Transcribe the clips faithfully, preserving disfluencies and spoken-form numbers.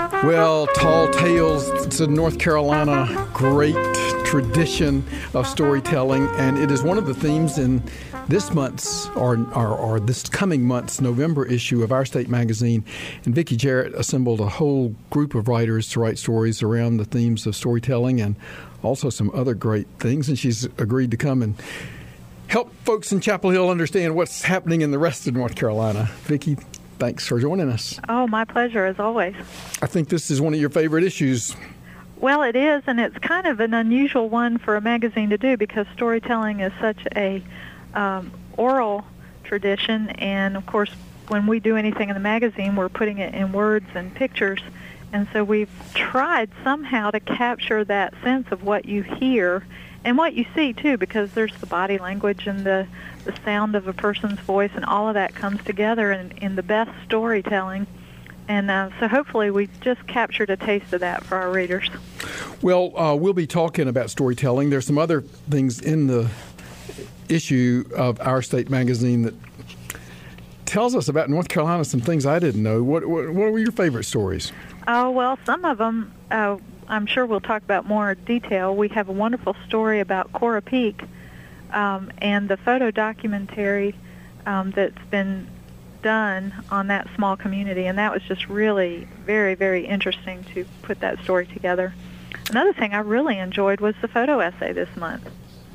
Well, Tall Tales, it's a North Carolina great tradition of storytelling, and it is one of the themes in this month's, or, or, or this coming month's November issue of Our State magazine. And Vicki Jarrett assembled a whole group of writers to write stories around the themes of storytelling and also some other great things, and she's agreed to come and help folks in Chapel Hill understand what's happening in the rest of North Carolina. Vicki, thanks for joining us. Oh, my pleasure, as always. I think this is one of your favorite issues. Well, it is, and it's kind of an unusual one for a magazine to do because storytelling is such a um, oral tradition, and, of course, when we do anything in the magazine, we're putting it in words and pictures, and so we've tried somehow to capture that sense of what you hear and what you see, too, because there's the body language and the, the sound of a person's voice, and all of that comes together in, in the best storytelling. And uh, so hopefully we've just captured a taste of that for our readers. Well, uh, we'll be talking about storytelling. There's some other things in the issue of Our State magazine that tells us about North Carolina, some things I didn't know. What, what, what were your favorite stories? Oh, well, some of them uh, I'm sure we'll talk about more in detail. We have a wonderful story about Cora Peak um, and the photo documentary um, that's been done on that small community, and that was just really very, very interesting to put that story together. Another thing I really enjoyed was the photo essay this month.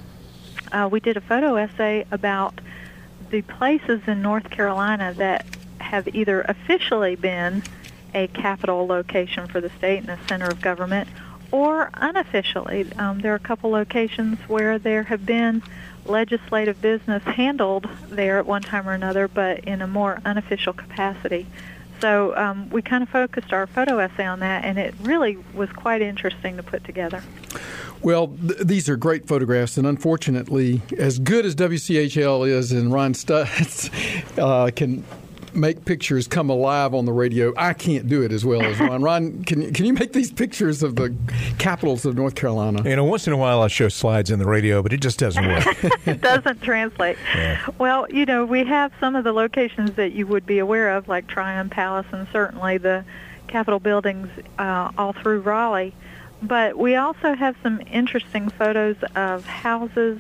Uh, we did a photo essay about the places in North Carolina that have either officially been a capital location for the state and a center of government, or unofficially. Um, there are a couple locations where there have been legislative business handled there at one time or another, but in a more unofficial capacity. So um, we kind of focused our photo essay on that, and it really was quite interesting to put together. Well, th- these are great photographs, and unfortunately, as good as W C H L is and Ron Stutz uh, can make pictures come alive on the radio, I can't do it as well as Ron. Ron, can, can you make these pictures of the capitals of North Carolina? You know, once in a while I show slides in the radio, but it just doesn't work. It doesn't translate. Yeah. Well, you know, we have some of the locations that you would be aware of, like Tryon Palace and certainly the Capitol buildings uh, all through Raleigh. But we also have some interesting photos of houses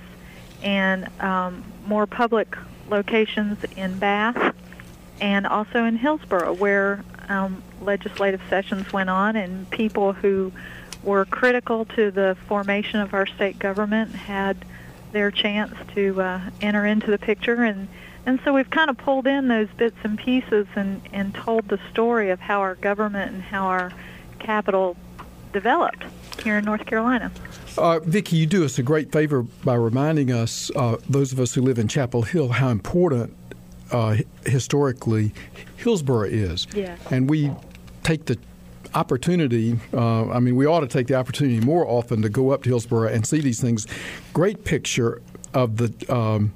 and um, more public locations in Bath, and also in Hillsborough, where um, legislative sessions went on, and people who were critical to the formation of our state government had their chance to uh, enter into the picture. And, and so we've kind of pulled in those bits and pieces and, and told the story of how our government and how our capital developed here in North Carolina. Uh, Vicki, you do us a great favor by reminding us, uh, those of us who live in Chapel Hill, how important Uh, historically Hillsborough is. Yeah. And we take the opportunity, uh, I mean, we ought to take the opportunity more often to go up to Hillsborough and see these things. Great picture of the um,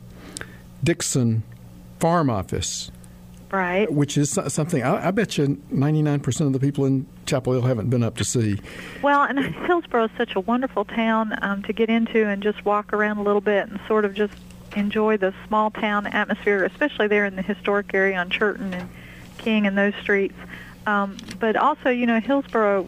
Dixon Farm Office. Right. Which is something I, I bet you ninety-nine percent of the people in Chapel Hill haven't been up to see. Well, and Hillsborough is such a wonderful town um, to get into and just walk around a little bit and sort of just enjoy the small town atmosphere, especially there in the historic area on Churton and King and those streets. Um, but also, you know, Hillsborough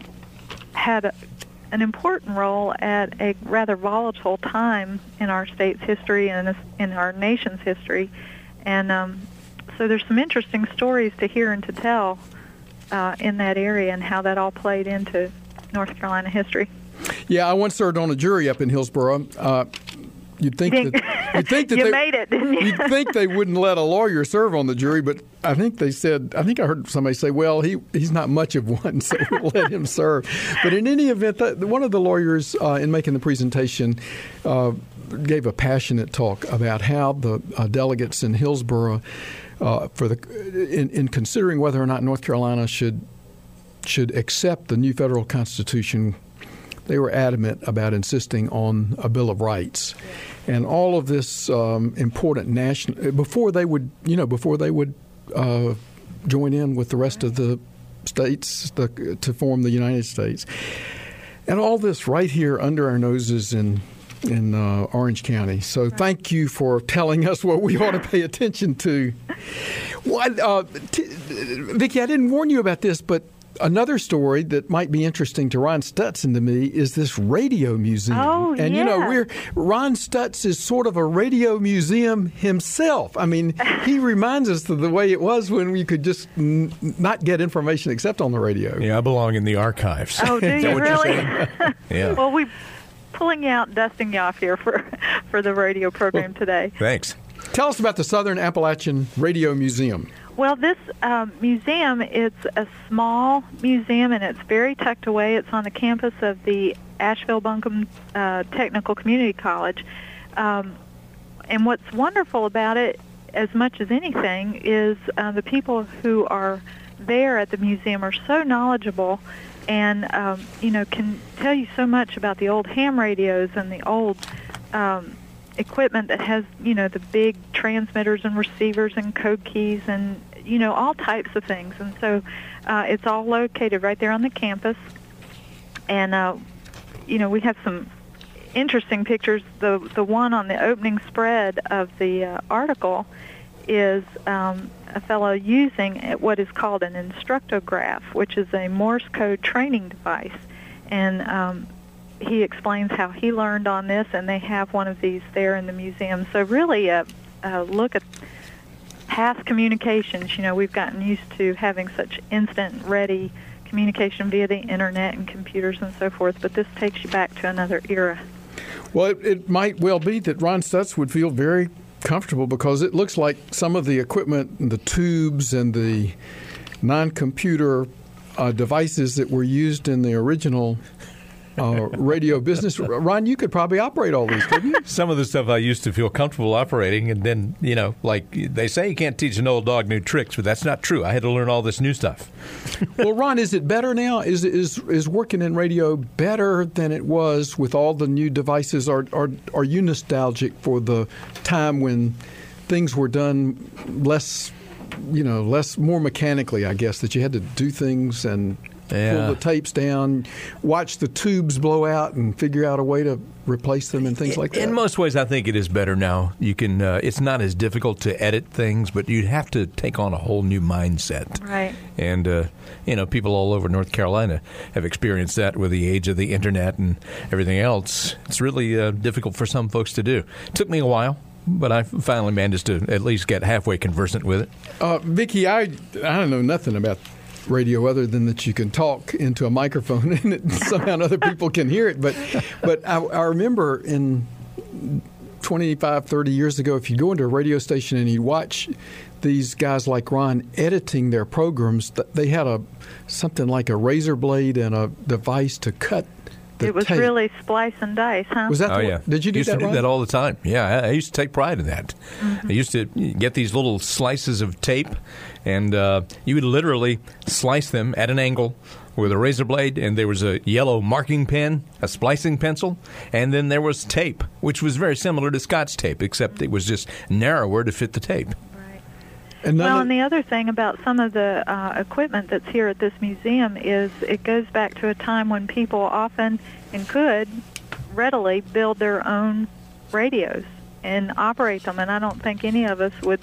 had a, an important role at a rather volatile time in our state's history and in our nation's history. And um, so there's some interesting stories to hear and to tell uh, in that area and how that all played into North Carolina history. Yeah, I once served on a jury up in Hillsborough. Uh, You'd think you that you'd think that you they, made it, didn't you? You'd think they wouldn't let a lawyer serve on the jury, but I think they said. I think I heard somebody say, "Well, he he's not much of one, so we'll let him serve." But in any event, that, one of the lawyers uh, in making the presentation uh, gave a passionate talk about how the uh, delegates in Hillsborough, uh, for the in, in considering whether or not North Carolina should should accept the new federal constitution, they were adamant about insisting on a Bill of Rights. And all of this um, important national, before they would, you know, before they would uh, join in with the rest of the states the, to form the United States. And all this right here under our noses in in uh, Orange County. So right. Thank you for telling us what we ought to pay attention to. Well, uh, t- Vicki, I didn't warn you about this, but another story that might be interesting to Ron Stutz and to me is this radio museum. Oh, and yeah. you know, we're Ron Stutz is sort of a radio museum himself. I mean, he reminds us of the way it was when we could just n- not get information except on the radio. Yeah, I belong in the archives. Oh, do Is that you what you're really? saying? Yeah. Well, we're pulling you out, and dusting you off here for, for the radio program today. Thanks. Tell us about the Southern Appalachian Radio Museum. Well, this um, museum, it's a small museum, and it's very tucked away. It's on the campus of the Asheville-Buncombe uh, Technical Community College. Um, and what's wonderful about it, as much as anything, is uh, the people who are there at the museum are so knowledgeable and, um, you know, can tell you so much about the old ham radios and the old um, equipment that has, you know, the big transmitters and receivers and code keys and, you know, all types of things. And so uh, it's all located right there on the campus. And, uh, you know, we have some interesting pictures. The the one on the opening spread of the uh, article is um, a fellow using what is called an instructograph, which is a Morse code training device. And um, he explains how he learned on this, and they have one of these there in the museum. So really a, a look at past communications. You know, we've gotten used to having such instant, ready communication via the internet and computers and so forth, but this takes you back to another era. Well, it, it might well be that Ron Stutz would feel very comfortable because it looks like some of the equipment, the tubes and the non-computer uh, devices that were used in the original uh, radio business. Ron, you could probably operate all these, couldn't you? Some of the stuff I used to feel comfortable operating, and then, you know, like they say you can't teach an old dog new tricks, but that's not true. I had to learn all this new stuff. Well, Ron, is it better now? Is is is working in radio better than it was with all the new devices? Are are are you nostalgic for the time when things were done less, you know, less more mechanically? I guess that you had to do things and Yeah. pull the tapes down, watch the tubes blow out, and figure out a way to replace them and things like that. In most ways, I think it is better now. You can. Uh, it's not as difficult to edit things, but you'd have to take on a whole new mindset. Right. And uh, you know, people all over North Carolina have experienced that with the age of the internet and everything else. It's really uh, difficult for some folks to do. It took me a while, but I finally managed to at least get halfway conversant with it. Uh, Vicki, I I don't know nothing about radio other than that you can talk into a microphone and it, somehow other people can hear it. But but I, I remember in twenty-five, thirty years ago, if you go into a radio station and you watch these guys like Ron editing their programs, they had a something like a razor blade and a device to cut the It was tape. really splice and dice, huh? Was that Oh the yeah, one? Did you do used that, to do Ron? that all the time. Yeah, I, I used to take pride in that. I used to get these little slices of tape, and uh, you would literally slice them at an angle with a razor blade, and there was a yellow marking pen, a splicing pencil, and then there was tape, which was very similar to Scotch tape, except it was just narrower to fit the tape. Right. And none Well, of- and the other thing about some of the uh, equipment that's here at this museum is it goes back to a time when people often and could readily build their own radios and operate them. And I don't think any of us would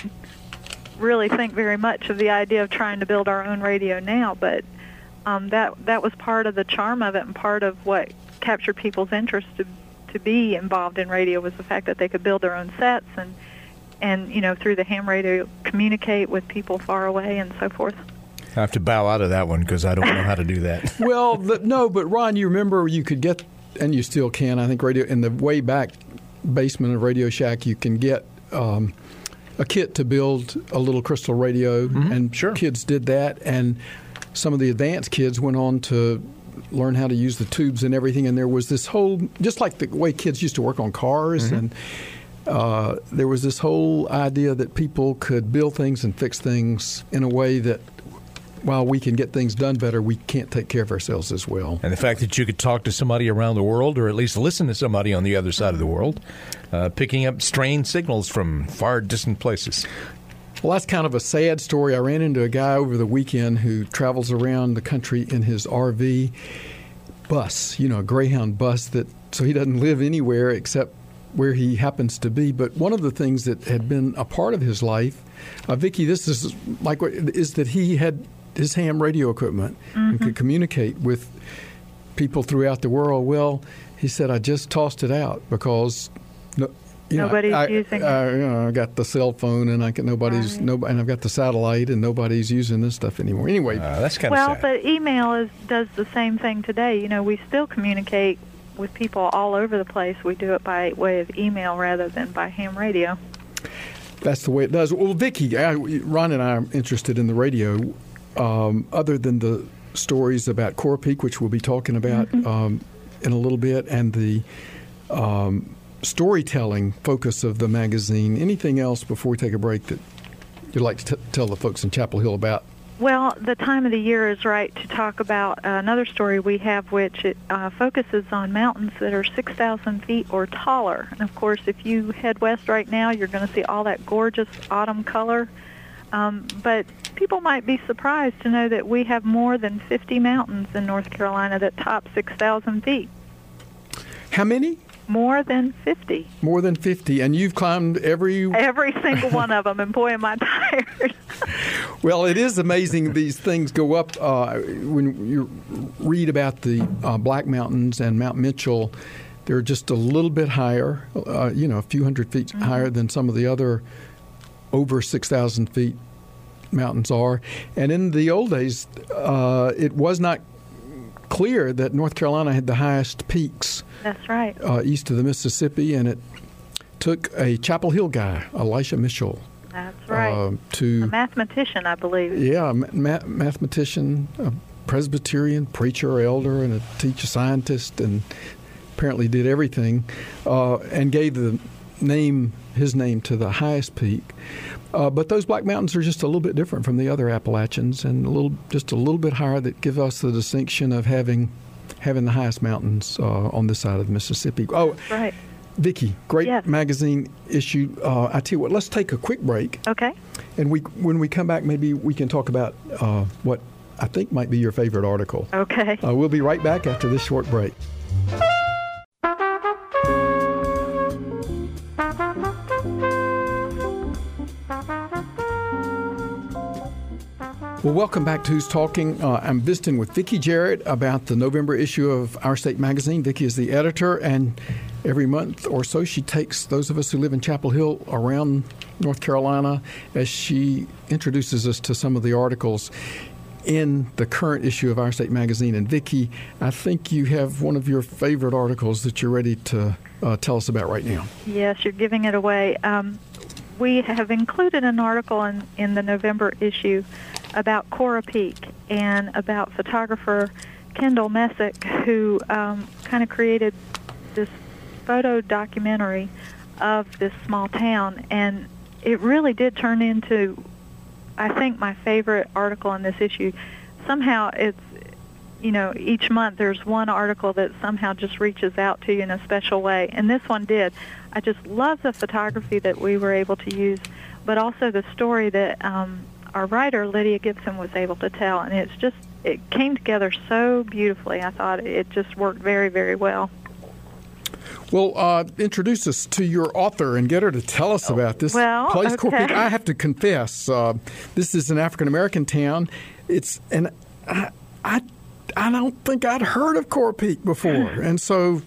really think very much of the idea of trying to build our own radio now, but um, that that was part of the charm of it, and part of what captured people's interest to to be involved in radio was the fact that they could build their own sets and and you know through the ham radio communicate with people far away and so forth. I have to bow out of that one because I don't know how to do that. Well, the, no, but Ron, you remember you could get, and you still can, I think, radio in the way back basement of Radio Shack, you can get um, a kit to build a little crystal radio, Mm-hmm. and Sure. kids did that, and some of the advanced kids went on to learn how to use the tubes and everything, and there was this whole, just like the way kids used to work on cars, Mm-hmm. and uh, there was this whole idea that people could build things and fix things in a way that while we can get things done better, we can't take care of ourselves as well. And the fact that you could talk to somebody around the world, or at least listen to somebody on the other side of the world, uh, picking up strange signals from far distant places. Well, that's kind of a sad story. I ran into a guy over the weekend who travels around the country in his R V bus, you know, a Greyhound bus, that so he doesn't live anywhere except where he happens to be. But one of the things that had been a part of his life, uh, Vicki, this is like what, is that he had his ham radio equipment Mm-hmm. and could communicate with people throughout the world. Well, he said, I just tossed it out because no, you Nobody's know, I, using I, it. You know, I got the cell phone and I can, nobody's Right. nobody, and I've got the satellite and nobody's using this stuff anymore. Anyway, Uh, that's kind of Well, sad. but email is does the same thing today. You know, we still communicate with people all over the place. We do it by way of email rather than by ham radio. that's the way it does. Well, Vicki, I, Ron and I are interested in the radio. Um, other than the stories about Coral Peak, which we'll be talking about Mm-hmm. um, in a little bit, and the um, storytelling focus of the magazine, anything else before we take a break that you'd like to t- tell the folks in Chapel Hill about? Well, the time of the year is right to talk about uh, another story we have, which it, uh, focuses on mountains that are six thousand feet or taller. And, of course, if you head west right now, you're going to see all that gorgeous autumn color. Um, but people might be surprised to know that we have more than fifty mountains in North Carolina that top six thousand feet. How many? More than fifty. More than fifty. And you've climbed every... Every single one of them, and boy, am I tired. Well, it is amazing these things go up. Uh, when you read about the uh, Black Mountains and Mount Mitchell, they're just a little bit higher, uh, you know, a few hundred feet Mm-hmm. higher than some of the other over six thousand feet mountains are. And in the old days, uh, it was not clear that North Carolina had the highest peaks That's right. uh, east of the Mississippi, and it took a Chapel Hill guy, Elisha Mitchell, That's right. uh, to... A mathematician, I believe. Yeah, a ma- mathematician, a Presbyterian, preacher, elder, and a teacher scientist, and apparently did everything, uh, and gave the name, his name, to the highest peak. Uh, but those Black Mountains are just a little bit different from the other Appalachians, and a little, just a little bit higher. That give us the distinction of having having the highest mountains uh, on this side of the Mississippi. Oh, Right. Vicki, great Yes. magazine issue. Uh, I tell you what, let's take a quick break. Okay. And we, when we come back, maybe we can talk about uh, what I think might be your favorite article. Okay. Uh, we'll be right back after this short break. Well, welcome back to Who's Talking. Uh, I'm visiting with Vicki Jarrett about the November issue of Our State Magazine. Vicki is the editor, and every month or so she takes those of us who live in Chapel Hill around North Carolina as she introduces us to some of the articles in the current issue of Our State Magazine. And Vicki, I think you have one of your favorite articles that you're ready to uh, tell us about right now. Yes, you're giving it away. Um, we have included an article in, in the November issue about Coral Peak and about photographer Kendall Messick, who um, kind of created this photo documentary of this small town. And it really did turn into, I think, my favorite article in this issue. Somehow it's, you know, each month there's one article that somehow just reaches out to you in a special way. And this one did. I just love the photography that we were able to use, but also the story that um, our writer, Lydia Gibson, was able to tell. And it's just, it came together so beautifully. I thought it just worked very, very well. Well, uh, introduce us to your author and get her to tell us about this Well, place. okay. Coral Peak. I have to confess, uh, this is an African American town. It's and I, I, I don't think I'd heard of Coral Peak before, and so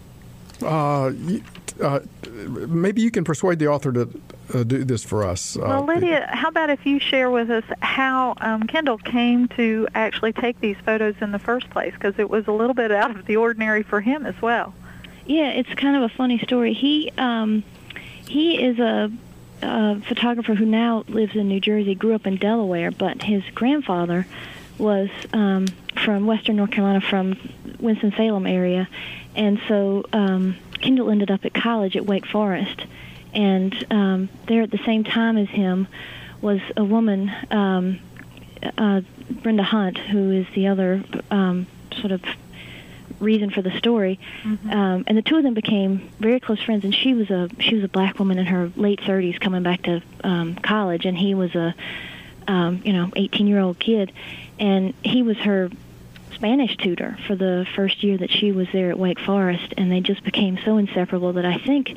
uh, you, uh, maybe you can persuade the author to uh, do this for us. Uh, Well, Lydia, how about if you share with us how um, Kendall came to actually take these photos in the first place, because it was a little bit out of the ordinary for him as well. Yeah, it's kind of a funny story. He um, he is a, a photographer who now lives in New Jersey, grew up in Delaware, but his grandfather was um, from Western North Carolina, from Winston-Salem area, and so um, Kendall ended up at college at Wake Forest, and um, there at the same time as him was a woman, um, uh, Brenda Hunt, who is the other um, sort of reason for the story, Mm-hmm. um, and the two of them became very close friends. And she was a she was a black woman in her late thirties, coming back to um, college, and he was a um, you know eighteen year old kid, and he was her Spanish tutor for the first year that she was there at Wake Forest, and they just became so inseparable that I think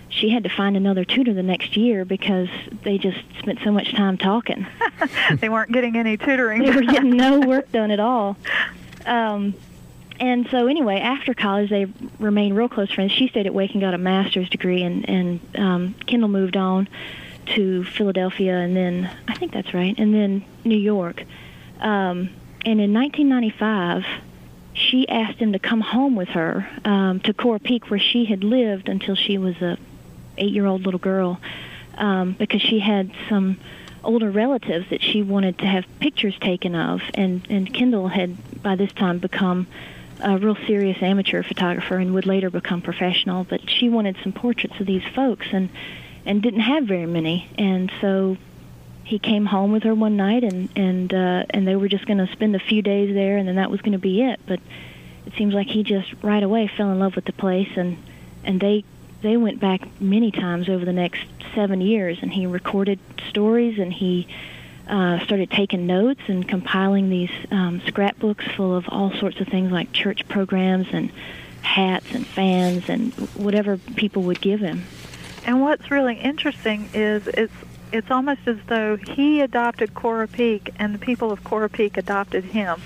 she had to find another tutor the next year because they just spent so much time talking. They weren't getting any tutoring. They were getting no work done at all. Um, and so anyway, after college, they remained real close friends. She stayed at Wake and got a master's degree, and, and um, Kendall moved on to Philadelphia, and then, I think that's right, and then New York. Um, and in nineteen ninety-five, she asked him to come home with her um, to Cora Peak, where she had lived until she was a eight-year-old little girl, um, because she had some older relatives that she wanted to have pictures taken of, and, and Kendall had by this time become a real serious amateur photographer and would later become professional, but she wanted some portraits of these folks and, and didn't have very many, and so he came home with her one night, and, and, uh, and they were just going to spend a few days there, and then that was going to be it, but it seems like he just right away fell in love with the place, and, and they They went back many times over the next seven years, and he recorded stories, and he uh, started taking notes and compiling these um, scrapbooks full of all sorts of things like church programs and hats and fans and whatever people would give him. And what's really interesting is it's it's almost as though he adopted Cora Peak and the people of Cora Peak adopted him.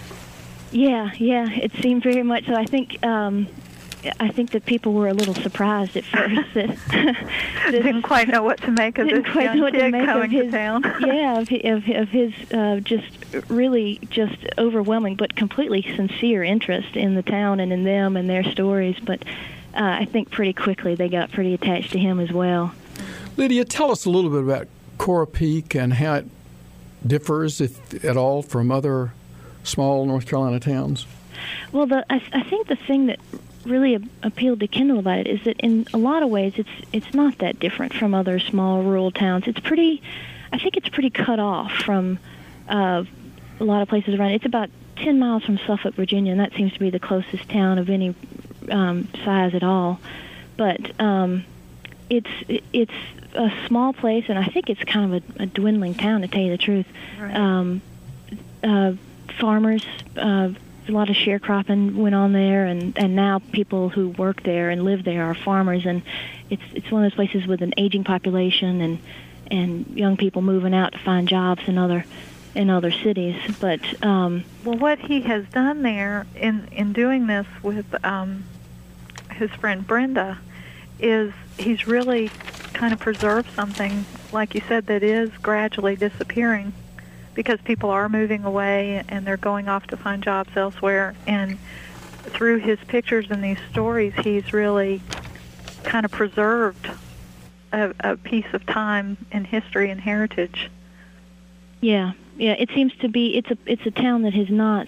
Yeah, yeah, it seemed very much so. I think um, I think that people were a little surprised at first that, that didn't quite know what to make of this young kid coming his, to town. Yeah, of, of, of his uh, just really just overwhelming but completely sincere interest in the town and in them and their stories. But uh, I think pretty quickly they got pretty attached to him as well. Lydia, tell us a little bit about Cora Peak and how it differs, if at all, from other small North Carolina towns. Well, the, I, I think the thing that really appealed to Kendall about it is that in a lot of ways it's it's not that different from other small rural towns. It's pretty, I think it's pretty cut off from uh, a lot of places around. It's about ten miles from Suffolk, Virginia, and that seems to be the closest town of any um, size at all. But um, it's it's a small place, and I think it's kind of a, a dwindling town, to tell you the truth. Right. Um, uh, farmers. Uh, A lot of sharecropping went on there, and, and now people who work there and live there are farmers, and it's it's one of those places with an aging population and and young people moving out to find jobs in other in other cities. But um, well, what he has done there in in doing this with um, his friend Brenda is he's really kind of preserved something, like you said, that is gradually disappearing, because people are moving away and they're going off to find jobs elsewhere. And through his pictures and these stories, he's really kind of preserved a, a piece of time in history and heritage. Yeah, yeah. It seems to be it's a it's a town that has not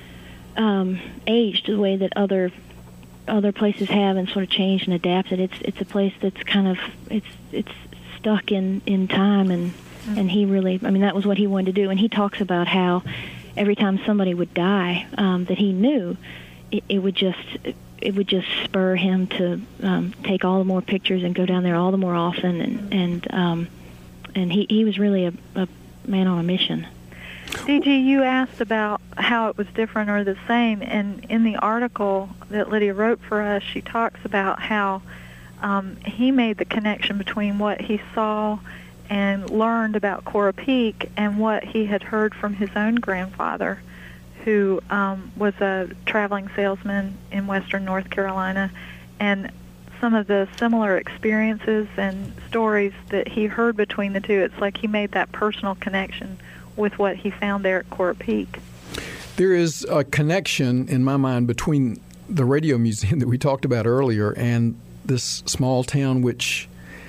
um, aged the way that other other places have, and sort of changed and adapted. It's it's a place that's kind of it's it's stuck in, in time, and. And he really, I mean, that was what he wanted to do. And he talks about how every time somebody would die um, that he knew, it, it would just it would just spur him to um, take all the more pictures and go down there all the more often. And and um, and he, he was really a, a man on a mission. D G, you asked about how it was different or the same. And in the article that Lydia wrote for us, she talks about how um, he made the connection between what he saw and learned about Cora Peak and what he had heard from his own grandfather, who um, was a traveling salesman in western North Carolina, and some of the similar experiences and stories that he heard between the two. It's like he made that personal connection with what he found there at Cora Peak. There is a connection in my mind between the radio museum that we talked about earlier and this small town, which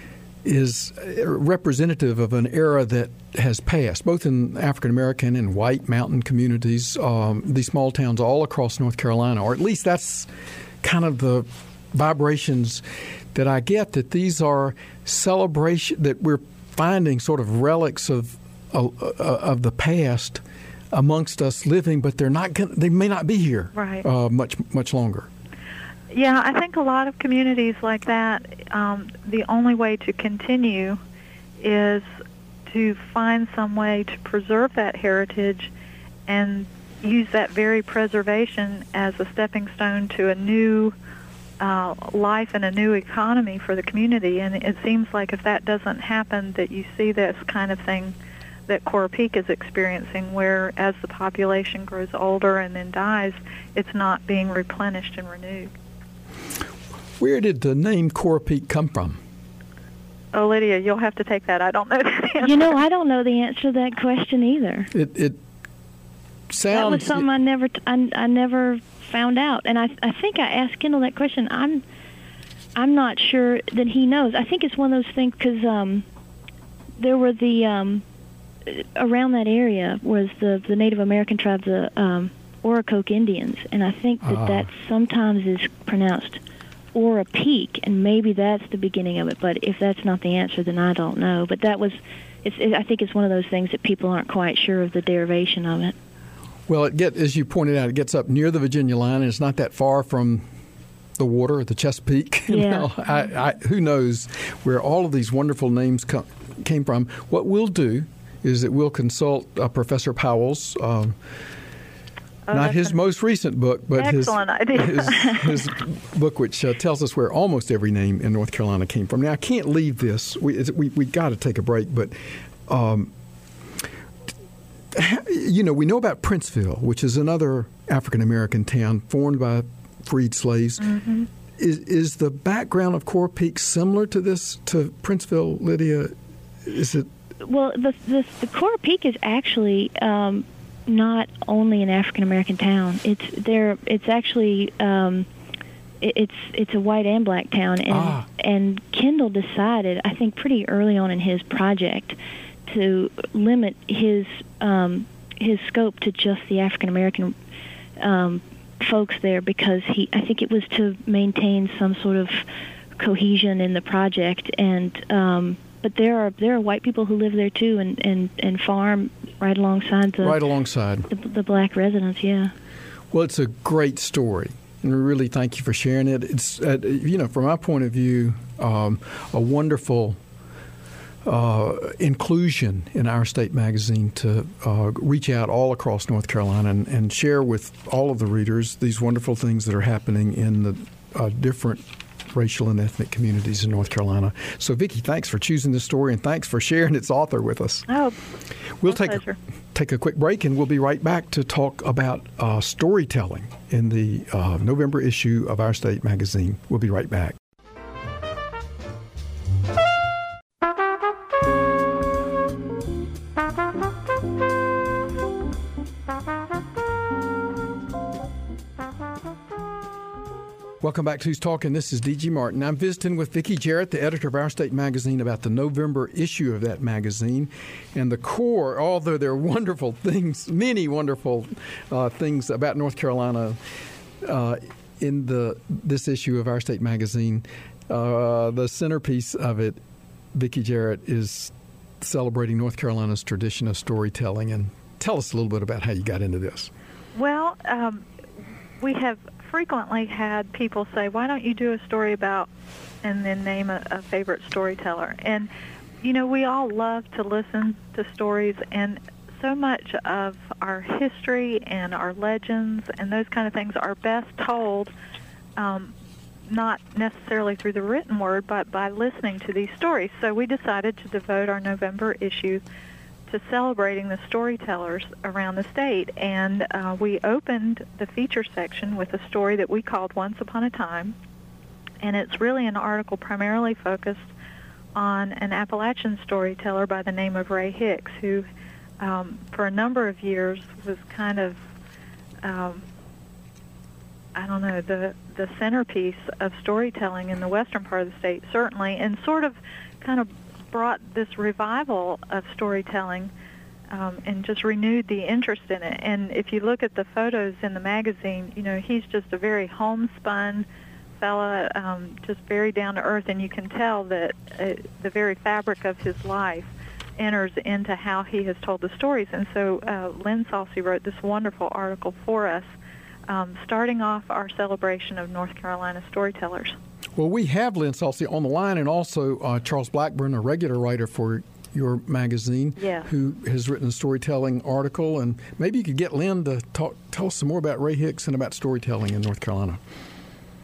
is representative of an era that has passed, both in African-American and white mountain communities, um, these small towns all across North Carolina, or at least that's kind of the vibrations that I get, that these are celebration, that we're finding sort of relics of uh, of the past amongst us living, but they're not gonna, they may not be here right. uh, much much longer. Yeah, I think a lot of communities like that, um, the only way to continue is to find some way to preserve that heritage and use that very preservation as a stepping stone to a new uh, life and a new economy for the community. And it seems like if that doesn't happen, that you see this kind of thing that Coral Peak is experiencing, where as the population grows older and then dies, it's not being replenished and renewed. Where did the name Coral Peak come from? Oh, Lydia, you'll have to take that. I don't know the answer. You know, I don't know the answer to that question either. It it sounds... That was something I never t- I, I never found out. And I I think I asked Kendall that question. I'm I'm not sure that he knows. I think it's one of those things because um, there were the... Um, around that area was the, the Native American tribe, the um, Oracoke Indians. And I think that ah. that sometimes is pronounced Ora Peak, and maybe that's the beginning of it. But if that's not the answer, then I don't know. But that was, it's, it, I think it's one of those things that people aren't quite sure of the derivation of it. Well, it get as you pointed out, it gets up near the Virginia line, and it's not that far from the water, the Chesapeake. Yeah. You know, I, I, who knows where all of these wonderful names come, came from. What we'll do is that we'll consult uh, Professor Powell's, um, Oh, not his an most recent book, but his, excellent idea. his, his book, which uh, tells us where almost every name in North Carolina came from. Now, I can't leave this. We it's, we, we got to take a break, but um, you know, we know about Princeville, which is another African American town formed by freed slaves. Mm-hmm. Is is the background of Coral Peak similar to this to Princeville, Lydia? Is it? Well, the the, the Coral Peak is actually um, not only an African American town. It's there. It's actually um, it, it's it's a white and black town, and Ah. and Kendall decided, I think, pretty early on in his project, to limit his um, his scope to just the African American um, folks there, because he I think it was to maintain some sort of cohesion in the project. And um, but there are there are white people who live there too, and, and, and farm right alongside the Right alongside. the, the black residents. Yeah. Well, it's a great story, and we really thank you for sharing it. It's uh, you know, from my point of view, um, a wonderful uh, inclusion in Our State magazine to uh, reach out all across North Carolina and, and share with all of the readers these wonderful things that are happening in the uh, different racial and ethnic communities in North Carolina. So, Vicki, thanks for choosing this story, and thanks for sharing its author with us. Oh, We'll my take a, pleasure. take a quick break, and we'll be right back to talk about uh, storytelling in the uh, November issue of Our State magazine. We'll be right back. Welcome back to Who's Talking. This is D G Martin. I'm visiting with Vicki Jarrett, the editor of Our State magazine, about the November issue of that magazine. And the core, although there are wonderful things, many wonderful uh, things about North Carolina uh, in the this issue of Our State magazine, uh, the centerpiece of it, Vicki Jarrett, is celebrating North Carolina's tradition of storytelling. And tell us a little bit about how you got into this. Well, um, we have frequently had people say, why don't you do a story about, and then name a, a favorite storyteller. And, you know, we all love to listen to stories, and so much of our history and our legends and those kind of things are best told um, not necessarily through the written word, but by listening to these stories. So we decided to devote our November issue to celebrating the storytellers around the state. And uh, we opened the feature section with a story that we called Once Upon a Time. And it's really an article primarily focused on an Appalachian storyteller by the name of Ray Hicks, who um, for a number of years was kind of, um, I don't know, the, the centerpiece of storytelling in the western part of the state, certainly, and sort of kind of brought this revival of storytelling um, and just renewed the interest in it. And if you look at the photos in the magazine, you know, he's just a very homespun fella, um, just very down to earth, and you can tell that uh, the very fabric of his life enters into how he has told the stories. And so uh, Lynn Salsey wrote this wonderful article for us, um, starting off our celebration of North Carolina storytellers. Well, we have Lynn Salsey on the line, and also uh, Charles Blackburn, a regular writer for your magazine, Yeah. who has written a storytelling article. And maybe you could get Lynn to talk, tell us some more about Ray Hicks and about storytelling in North Carolina.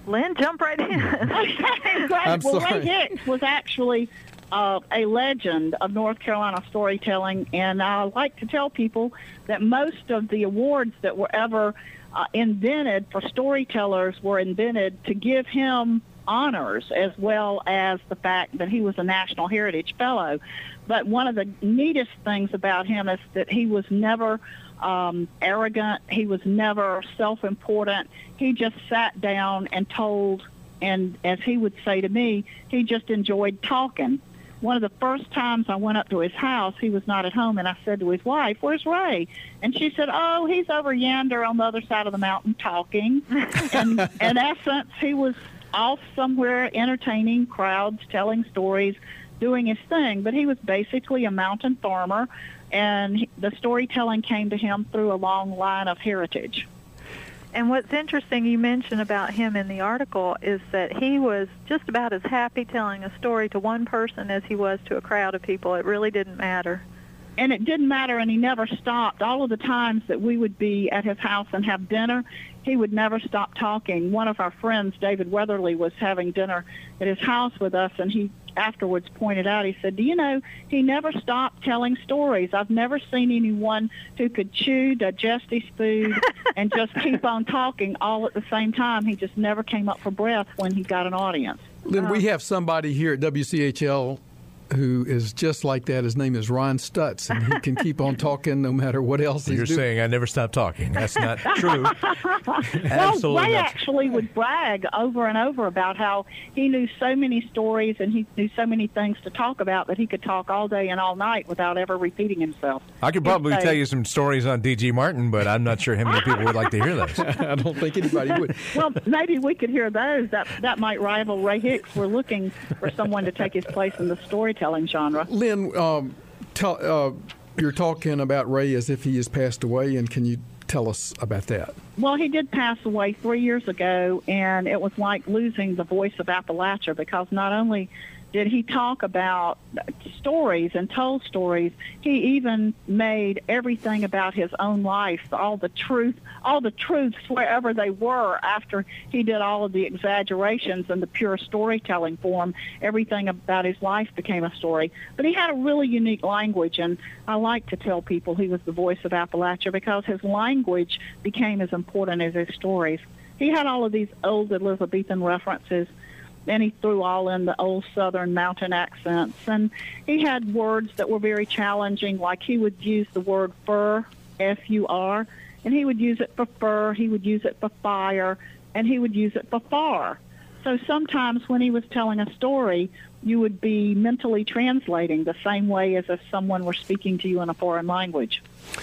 Lynn, jump right in. Okay, great. I'm Well, sorry. Ray Hicks was actually uh, a legend of North Carolina storytelling, and I like to tell people that most of the awards that were ever uh, invented for storytellers were invented to give him honors, as well as the fact that he was a National Heritage Fellow. But one of the neatest things about him is that he was never um, arrogant. He was never self-important. He just sat down and told, and as he would say to me, he just enjoyed talking. One of the first times I went up to his house, he was not at home, and I said to his wife, "Where's Ray?" And she said, "Oh, he's over yonder on the other side of the mountain talking." And in essence, he was off somewhere entertaining crowds, telling stories, doing his thing. But he was basically a mountain farmer, and he, the storytelling came to him through a long line of heritage. And what's interesting you mentioned about him in the article is that he was just about as happy telling a story to one person as he was to a crowd of people. It really didn't matter. And it didn't matter, and he never stopped. All of the times that we would be at his house and have dinner, he would never stop talking. One of our friends, David Weatherly, was having dinner at his house with us, and he afterwards pointed out, he said, "Do you know, he never stopped telling stories. I've never seen anyone who could chew, digest his food, and just keep on talking all at the same time. He just never came up for breath when he got an audience." Lynn, we have somebody here at W C H L who is just like that. His name is Ron Stutz, and he can keep on talking no matter what else he's You're doing. saying I never stopped talking. That's not true. Well, Absolutely Ray not. actually would brag over and over about how he knew so many stories and he knew so many things to talk about that he could talk all day and all night without ever repeating himself. I could probably He'd say- tell you some stories on D G Martin, but I'm not sure how many people would like to hear those. I don't think anybody would. Well, maybe we could hear those. That that might rival Ray Hicks. We're looking for someone to take his place in the storytelling genre. Lynn, um, tell, uh, you're talking about Ray as if he has passed away, and can you tell us about that? Well, he did pass away three years ago, and it was like losing the voice of Appalachia, because not only did he talk about stories and told stories, he even made everything about his own life, all the truth, all the truths wherever they were after he did all of the exaggerations and the pure storytelling form. Everything about his life became a story. But he had a really unique language, and I like to tell people he was the voice of Appalachia because his language became as important as his stories. He had all of these old Elizabethan references, and he threw all in the old Southern mountain accents. And he had words that were very challenging, like he would use the word fur, F U R, and he would use it for fur, he would use it for fire, and he would use it for far. So sometimes when he was telling a story, you would be mentally translating the same way as if someone were speaking to you in a foreign language.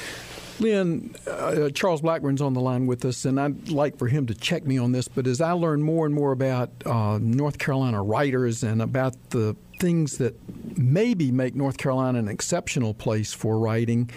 Lynn, uh, Charles Blackburn's on the line with us, and I'd like for him to check me on this, but as I learn more and more about uh, North Carolina writers and about the things that maybe make North Carolina an exceptional place for writing,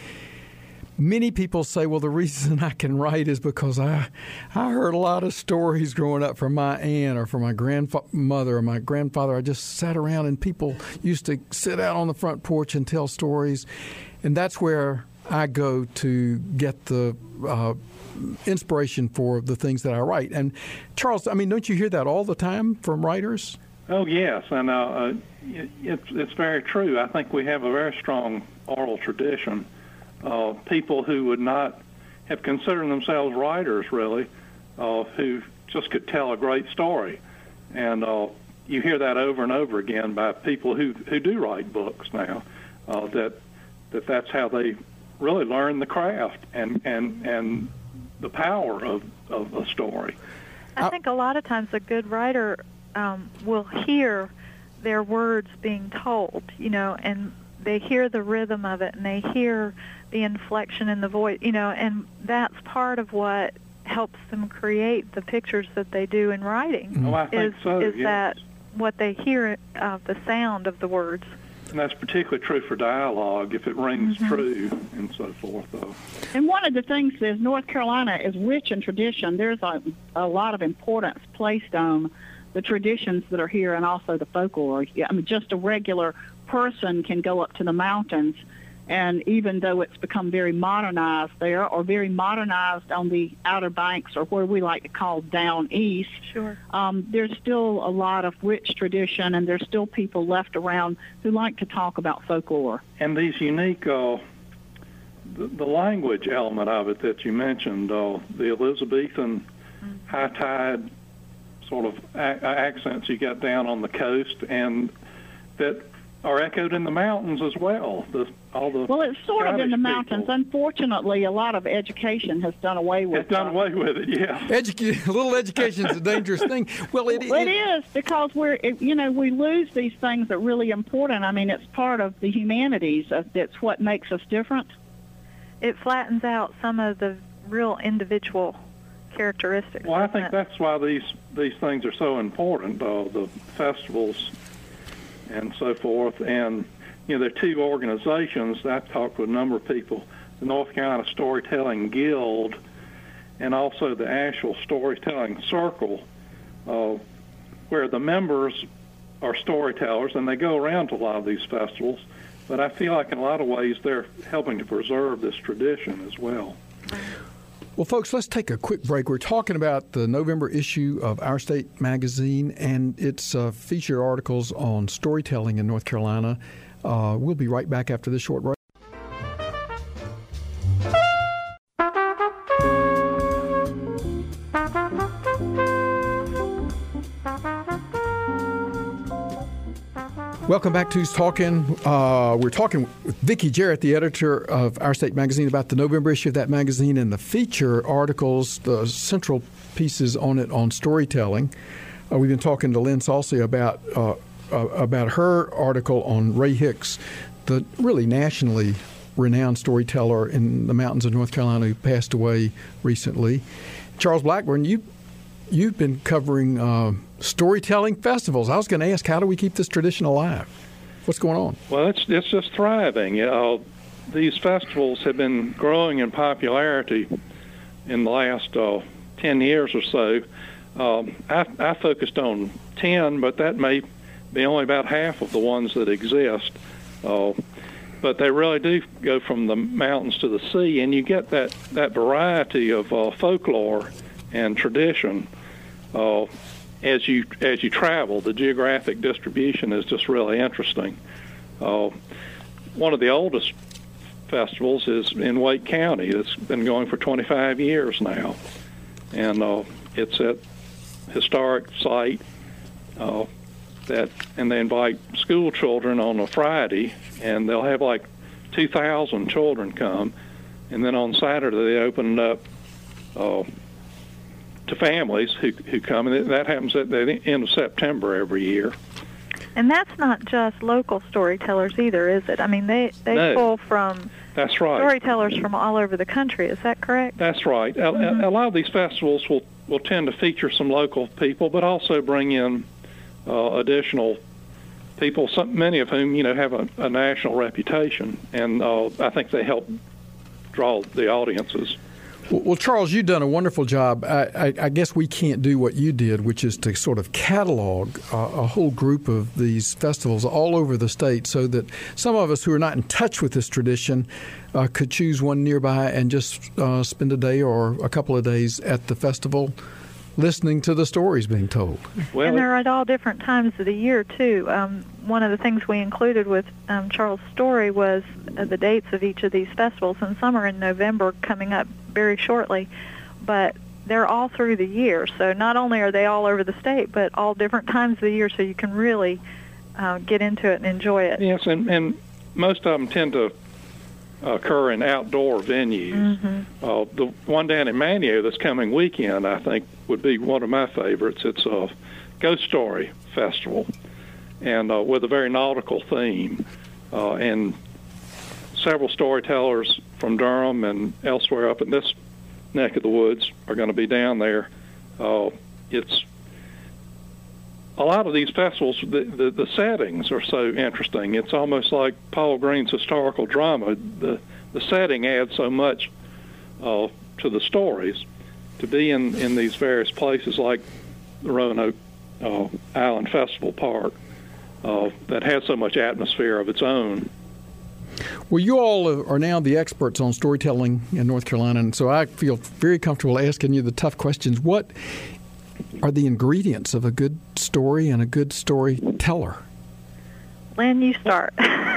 many people say, well, the reason I can write is because I I heard a lot of stories growing up from my aunt or from my grandmother or my grandfather. I just sat around and people used to sit out on the front porch and tell stories, and that's where I go to get the uh, inspiration for the things that I write. And Charles, I mean, don't you hear that all the time from writers? Oh, yes, and uh, uh, it, it's, it's very true. I think we have a very strong oral tradition. Uh, people who would not have considered themselves writers, really, uh, who just could tell a great story. And uh, you hear that over and over again by people who, who do write books now, uh, that, that that's how they really learn the craft and, and, and the power of, of a story. I think a lot of times a good writer um, will hear their words being told, you know, and they hear the rhythm of it, and they hear the inflection in the voice, you know, and that's part of what helps them create the pictures that they do in writing. Oh, I think is, so, is yes. that what they hear of the sound of the words. And that's particularly true for dialogue, if it rings Mm-hmm. true and so forth, though. And one of the things is North Carolina is rich in tradition. There's a, a lot of importance placed on the traditions that are here and also the folklore. I mean, just a regular person can go up to the mountains And even though it's become very modernized there, or very modernized on the Outer Banks, or where we like to call down east, Sure. um, there's still a lot of rich tradition, and there's still people left around who like to talk about folklore. And these unique, uh, the, the language element of it that you mentioned, uh, the Elizabethan mm-hmm. high tide sort of a- accents you got down on the coast, and that are echoed in the mountains as well. The, all the well, it's sort of in the mountains. People. Unfortunately, a lot of education has done away with it. It's done uh, away with it, yeah. Educa- a little education is a dangerous thing. Well, it, it, it is, because we're, it, you know, we lose these things that are really important. I mean, it's part of the humanities. That's what makes us different. It flattens out some of the real individual characteristics. Well, I think it? that's why these these things are so important, uh, the festivals and so forth. And, you know, there are two organizations. I've talked with a number of people, the North Carolina Storytelling Guild and also the Asheville Storytelling Circle, uh, where the members are storytellers, and they go around to a lot of these festivals. But I feel like in a lot of ways they're helping to preserve this tradition as well. Well, folks, let's take a quick break. We're talking about the November issue of Our State magazine and its uh, featured articles on storytelling in North Carolina. Uh, we'll be right back after this short break. Welcome back to Who's Talking. Uh, we're talking with Vicki Jarrett, the editor of Our State magazine, about the November issue of that magazine and the feature articles, the central pieces on it on storytelling. Uh, we've been talking to Lynn Salsey about uh, uh, about her article on Ray Hicks, the really nationally renowned storyteller in the mountains of North Carolina who passed away recently. Charles Blackburn, you you've been covering Uh, storytelling festivals. I was going to ask, how do we keep this tradition alive? What's going on? Well, it's it's just thriving. You know, these festivals have been growing in popularity in the last uh, ten years or so. Um, I, I focused on ten, but that may be only about half of the ones that exist. Uh, but they really do go from the mountains to the sea, and you get that, that variety of uh, folklore and tradition. Uh, As you as you travel, the geographic distribution is just really interesting. Uh, one of the oldest festivals is in Wake County. It's been going for twenty-five years now, and uh, it's at historic site uh, that, and they invite school children on a Friday, and they'll have like two thousand children come, and then on Saturday they open it up Uh, to families who who come, and that happens at the end of September every year. And that's not just local storytellers either, is it? I mean, they, they no. pull from That's right. storytellers from all over the country. Is that correct? That's right. A, mm-hmm. a lot of these festivals will, will tend to feature some local people, but also bring in uh, additional people, some, many of whom, you know, have a, a national reputation, and uh, I think they help draw the audiences. Well, Charles, you've done a wonderful job. I, I, I guess we can't do what you did, which is to sort of catalog uh, a whole group of these festivals all over the state so that some of us who are not in touch with this tradition uh, could choose one nearby and just uh, spend a day or a couple of days at the festival listening to the stories being told. Well, and they're at all different times of the year, too. Um, one of the things we included with um, Charles' story was uh, the dates of each of these festivals, and some are in November coming up very shortly, but they're all through the year. So not only are they all over the state, but all different times of the year, so you can really uh, get into it and enjoy it. Yes, and, and most of them tend to occur in outdoor venues. Mm-hmm. Uh, the one down in Manteo this coming weekend, I think, would be one of my favorites. It's a Ghost Story Festival, and uh, with a very nautical theme, uh, and several storytellers from Durham and elsewhere up in this neck of the woods are going to be down there. Uh, it's a lot of these festivals, the, the, the settings are so interesting. It's almost like Paul Green's historical drama. The the setting adds so much uh, to the stories. To be in, in these various places like the Roanoke uh, Island Festival Park uh, that has so much atmosphere of its own. Well, you all are now the experts on storytelling in North Carolina, and so I feel very comfortable asking you the tough questions. What are the ingredients of a good story and a good storyteller? Lynn, you start.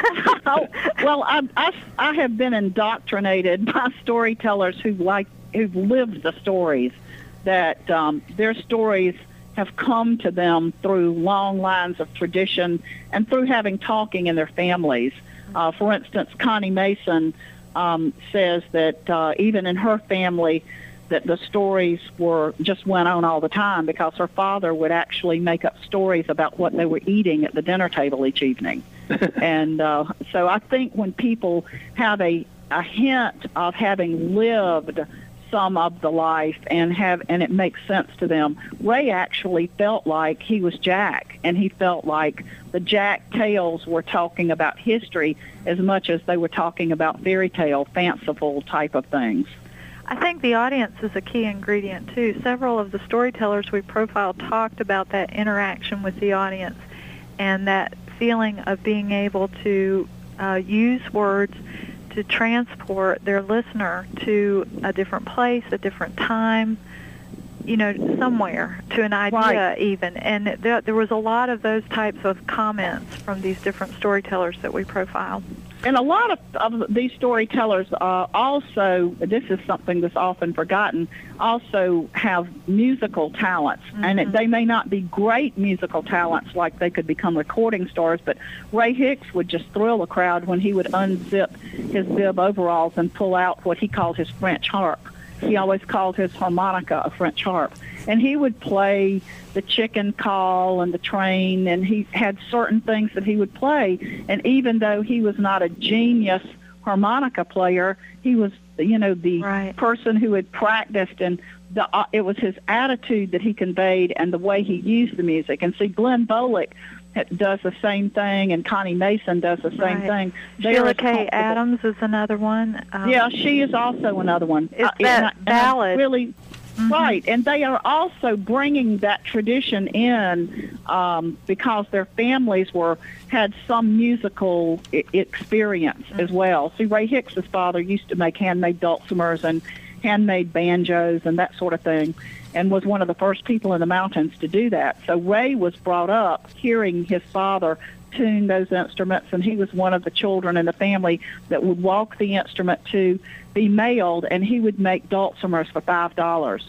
oh, well, I, I, I have been indoctrinated by storytellers who like who've lived the stories, that um, their stories have come to them through long lines of tradition and through having talking in their families. Uh, for instance, Connie Mason um, says that uh, even in her family, that the stories were just went on all the time because her father would actually make up stories about what they were eating at the dinner table each evening. and uh, so I think when people have a, a hint of having lived some of the life and have and it makes sense to them, Ray actually felt like he was Jack, and he felt like the Jack tales were talking about history as much as they were talking about fairy tale, fanciful type of things. I think the audience is a key ingredient, too. Several of the storytellers we profiled talked about that interaction with the audience and that feeling of being able to uh, use words to transport their listener to a different place, a different time, you know, somewhere, to an idea right. even. And there, there was a lot of those types of comments from these different storytellers that we profiled. And a lot of, of these storytellers uh, also, this is something that's often forgotten, also have musical talents. Mm-hmm. And it, they may not be great musical talents like they could become recording stars, but Ray Hicks would just thrill a crowd when he would unzip his bib overalls and pull out what he called his French harp. He always called his harmonica a French harp. And he would play the chicken call and the train, and he had certain things that he would play. And even though he was not a genius harmonica player, he was, you know, the right. person who had practiced, and the, uh, it was his attitude that he conveyed and the way he used the music. And see, Glenn Bolick does the same thing, and Connie Mason does the same right. thing. Sheila K. Adams is another one. Um, yeah, she is also another one. It's uh, that and I, ballad. And I really, mm-hmm. right, and they are also bringing that tradition in um, because their families were had some musical I- experience mm-hmm. as well. See, Ray Hicks's father used to make handmade dulcimers and handmade banjos and that sort of thing, and was one of the first people in the mountains to do that. So Ray was brought up hearing his father tune those instruments, and he was one of the children in the family that would walk the instrument to be mailed, and he would make dulcimers for five dollars.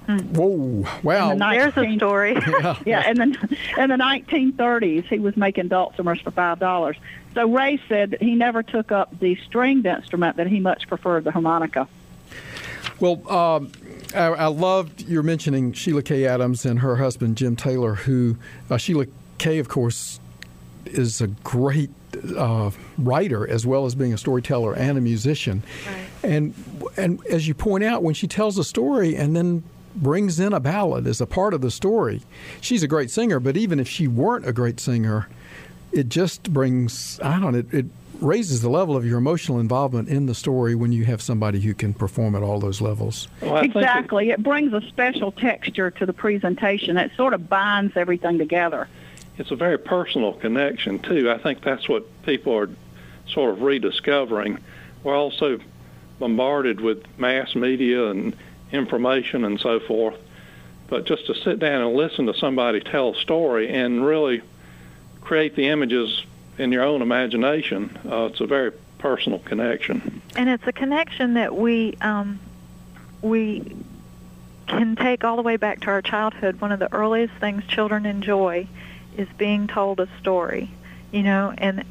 Whoa! Wow. The There's a story. yeah. yeah, in the in the nineteen thirties, he was making dulcimers for five dollars. So Ray said that he never took up the stringed instrument; that he much preferred the harmonica. Well, um, I, I loved your mentioning Sheila K. Adams and her husband, Jim Taylor, who, uh, Sheila K., of course, is a great uh, writer as well as being a storyteller and a musician. Right. And and as you point out, when she tells a story and then brings in a ballad as a part of the story, she's a great singer, but even if she weren't a great singer, it just brings, I don't know, it, it raises the level of your emotional involvement in the story when you have somebody who can perform at all those levels. Well, I think exactly. It, it brings a special texture to the presentation. It sort of binds everything together. It's a very personal connection, too. I think that's what people are sort of rediscovering. We're also bombarded with mass media and information and so forth. But just to sit down and listen to somebody tell a story and really create the images in your own imagination, uh, it's a very personal connection. And it's a connection that we um, we can take all the way back to our childhood. One of the earliest things children enjoy is being told a story, you know, and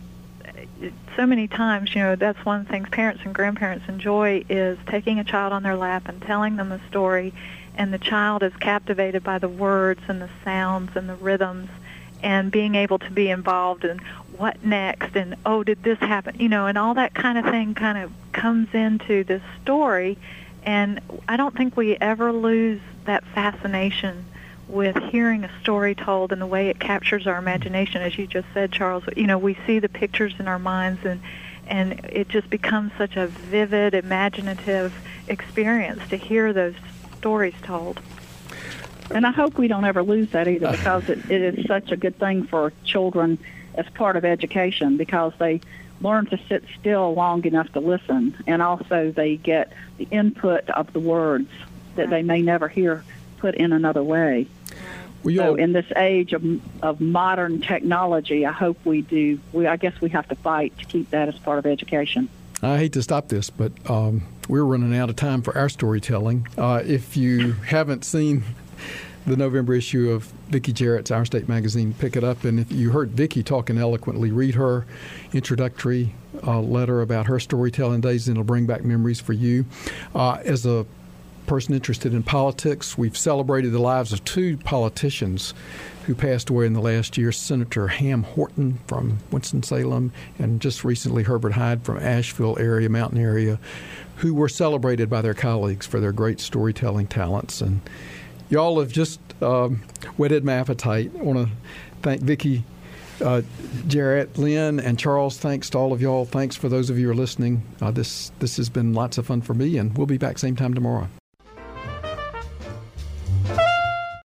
so many times, you know, that's one of the things parents and grandparents enjoy is taking a child on their lap and telling them a story, and the child is captivated by the words and the sounds and the rhythms and being able to be involved in what next and, oh, did this happen, you know, and all that kind of thing kind of comes into this story. And I don't think we ever lose that fascination with hearing a story told and the way it captures our imagination. As you just said, Charles, you know, we see the pictures in our minds, and and it just becomes such a vivid, imaginative experience to hear those stories told. And I hope we don't ever lose that either, because it, it is such a good thing for children as part of education, because they learn to sit still long enough to listen, and also they get the input of the words that they may never hear put in another way. Well, so in this age of, of modern technology, I hope we do, we, I guess we have to fight to keep that as part of education. I hate to stop this, but um, we're running out of time for our storytelling. Uh, if you haven't seen the November issue of Vicki Jarrett's Our State magazine, pick it up. And if you heard Vicki talking eloquently, read her introductory uh, letter about her storytelling days, and it'll bring back memories for you. Uh, as a person interested in politics, we've celebrated the lives of two politicians who passed away in the last year, Senator Ham Horton from Winston-Salem and just recently Herbert Hyde from Asheville area, mountain area, who were celebrated by their colleagues for their great storytelling talents. And y'all have just um, whetted my appetite. I want to thank Vicki uh, Jarrett, Lynn, and Charles. Thanks to all of y'all. Thanks for those of you who are listening. Uh, this, this has been lots of fun for me, and we'll be back same time tomorrow.